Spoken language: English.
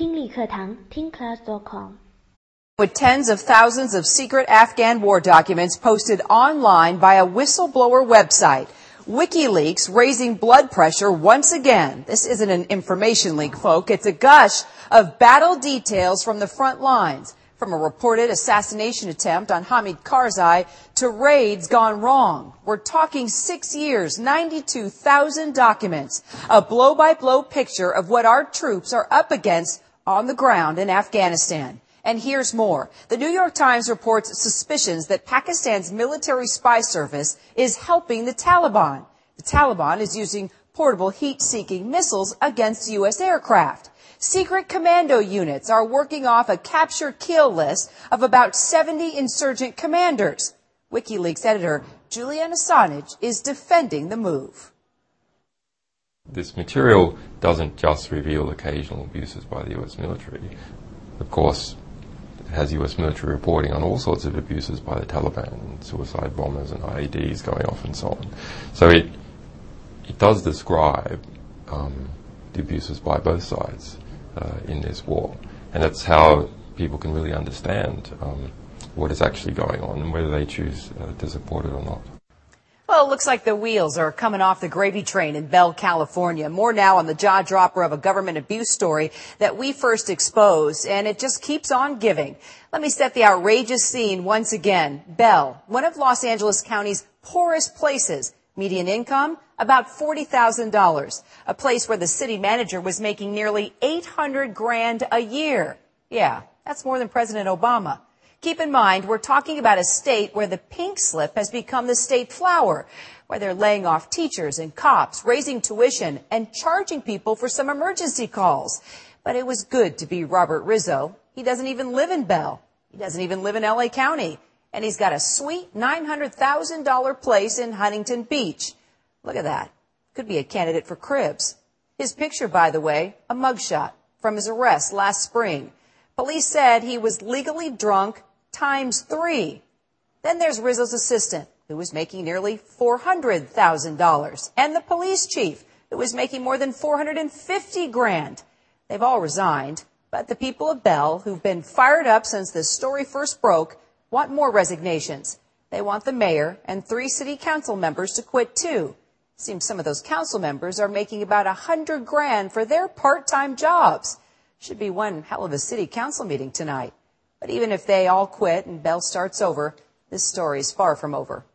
听力课堂听class.com。 With tens of thousands of secret Afghan war documents posted online by a whistleblower website, WikiLeaks raising blood pressure once again. This isn't an information leak, folk. It's a gush of battle details from the front lines, from a reported assassination attempt on Hamid Karzai to raids gone wrong. We're talking 6 years, 92,000 documents, a blow-by-blow picture of what our troops are up against on the ground in Afghanistan. And here's more. The New York Times reports suspicions that Pakistan's military spy service is helping the Taliban. The Taliban is using portable heat-seeking missiles against U.S. aircraft. Secret commando units are working off a capture-kill list of about 70 insurgent commanders. WikiLeaks editor Julian Assange is defending the move. This material doesn't just reveal occasional abuses by the U.S. military. Of course, it has U.S. military reporting on all sorts of abuses by the Taliban, suicide bombers and IEDs going off and so on. So it does describe the abuses by both sides in this war. And that's how people can really understand what is actually going on and whether they choose to support it or not. Well, it looks like the wheels are coming off the gravy train in Bell, California. More now on the jaw-dropper of a government abuse story that we first exposed, and it just keeps on giving. Let me set the outrageous scene once again. Bell, one of Los Angeles County's poorest places. Median income, about $40,000. A place where the city manager was making nearly $800,000 a year. Yeah, that's more than President Obama. Keep in mind, we're talking about a state where the pink slip has become the state flower, where they're laying off teachers and cops, raising tuition, and charging people for some emergency calls. But it was good to be Robert Rizzo. He doesn't even live in Bell. He doesn't even live in L.A. County. And he's got a sweet $900,000 place in Huntington Beach. Look at that. Could be a candidate for Cribs. His picture, by the way, a mugshot from his arrest last spring. Police said he was legally drunk ×3. Then there's Rizzo's assistant, who was making nearly $400,000, and the police chief, who was making more than $450,000. They've all resigned, but the people of Bell, who've been fired up since this story first broke, want more resignations. They want the mayor and 3 city council members to quit too. Seems some of those council members are making about $100,000 for their part-time jobs. Should be one hell of a city council meeting tonight. But even if they all quit and Bell starts over, this story is far from over.